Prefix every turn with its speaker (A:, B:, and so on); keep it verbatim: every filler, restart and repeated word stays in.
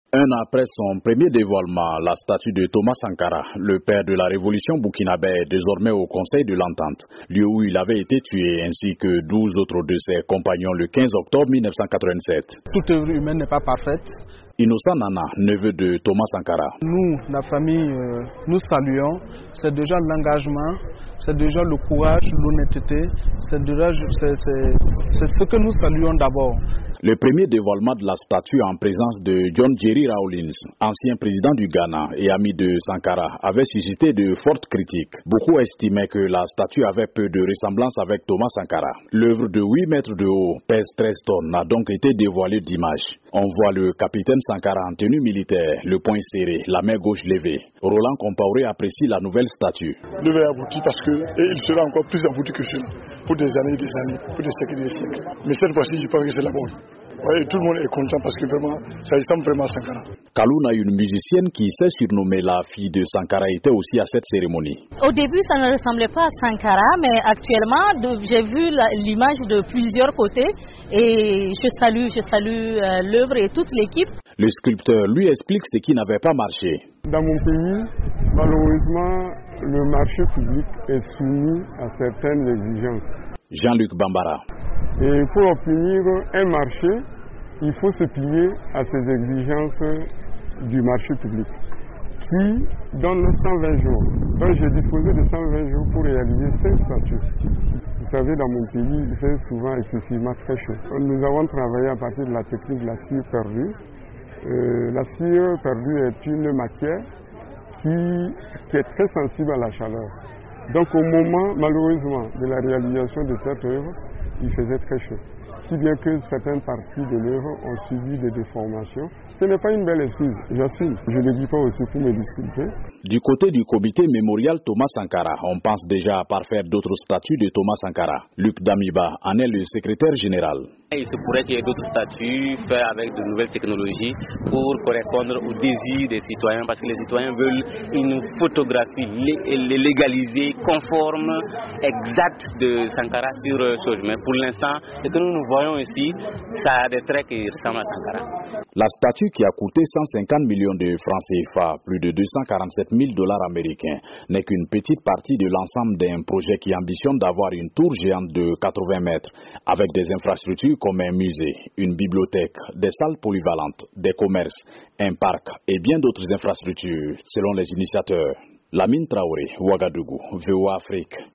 A: Un an après son premier dévoilement, la statue de Thomas Sankara, le père de la révolution burkinabé, est désormais au Conseil de l'Entente, lieu où il avait été tué, ainsi que douze autres de ses compagnons le quinze octobre mille neuf cent quatre-vingt-sept.
B: Toute œuvre humaine n'est pas parfaite.
A: Innocent Nana, neveu de Thomas Sankara.
B: Nous, la famille, euh, nous saluons. C'est déjà l'engagement, c'est déjà le courage, l'honnêteté, c'est déjà c'est, c'est, c'est ce que nous saluons d'abord.
A: Le premier dévoilement de la statue en présence de John Jerry Rawlings, ancien président du Ghana et ami de Sankara, avait suscité de fortes critiques. Beaucoup estimaient que la statue avait peu de ressemblance avec Thomas Sankara. L'œuvre de huit mètres de haut, pèse treize tonnes, a donc été dévoilée dimanche. On voit le capitaine Sankara en tenue militaire, le poing serré, la main gauche levée. Roland Compaoré apprécie la nouvelle statue.
C: L'œuvre est aboutie parce que et il sera encore plus abouti que cela pour des années et des années, pour des siècles et des siècles. Mais cette fois-ci, je pense que c'est la bonne. Ouais, tout le monde est content parce que vraiment, ça ressemble vraiment à Sankara.
A: Kalouna, une musicienne qui s'est surnommée la fille de Sankara, était aussi à cette cérémonie.
D: Au début, ça ne ressemblait pas à Sankara, mais actuellement, j'ai vu l'image de plusieurs côtés et je salue, je salue euh, l'œuvre et toute l'équipe.
A: Le sculpteur lui explique ce qui n'avait pas marché.
E: Dans mon pays, malheureusement, le marché public est soumis à certaines exigences.
A: Jean-Luc Bambara.
E: Et pour obtenir un marché, il faut se plier à ces exigences du marché public, qui donne cent vingt jours. Donc j'ai disposé de cent vingt jours pour réaliser cinq statues. Vous savez, dans mon pays, il fait souvent excessivement très chaud. Nous avons travaillé à partir de la technique de la cire perdue. Euh, la cire perdue est une matière qui, qui est très sensible à la chaleur. Donc au moment, malheureusement, de la réalisation de cette œuvre, il faisait très chaud. Si bien que certaines parties de l'œuvre ont subi des déformations. Ce n'est pas une belle excuse, j'assume. Je ne le dis pas aussi pour me disculper.
A: Du côté du comité mémorial Thomas Sankara, on pense déjà à parfaire d'autres statues de Thomas Sankara. Luc Damiba en est le secrétaire général.
F: Il se pourrait qu'il y ait d'autres statues faites avec de nouvelles technologies pour correspondre aux désirs des citoyens, parce que les citoyens veulent une photographie légalisée, conforme, exacte de Sankara sur chose. Mais pour l'instant, ce que nous, nous voyons ici, ça a des traits qui ressemblent à Sankara.
A: La statue, qui a coûté cent cinquante millions de francs C F A, plus de deux cent quarante-sept mille dollars américains, n'est qu'une petite partie de l'ensemble d'un projet qui ambitionne d'avoir une tour géante de quatre-vingts mètres, avec des infrastructures comme un musée, une bibliothèque, des salles polyvalentes, des commerces, un parc et bien d'autres infrastructures, selon les initiateurs. Lamine Traoré, Ouagadougou, V O A Afrique.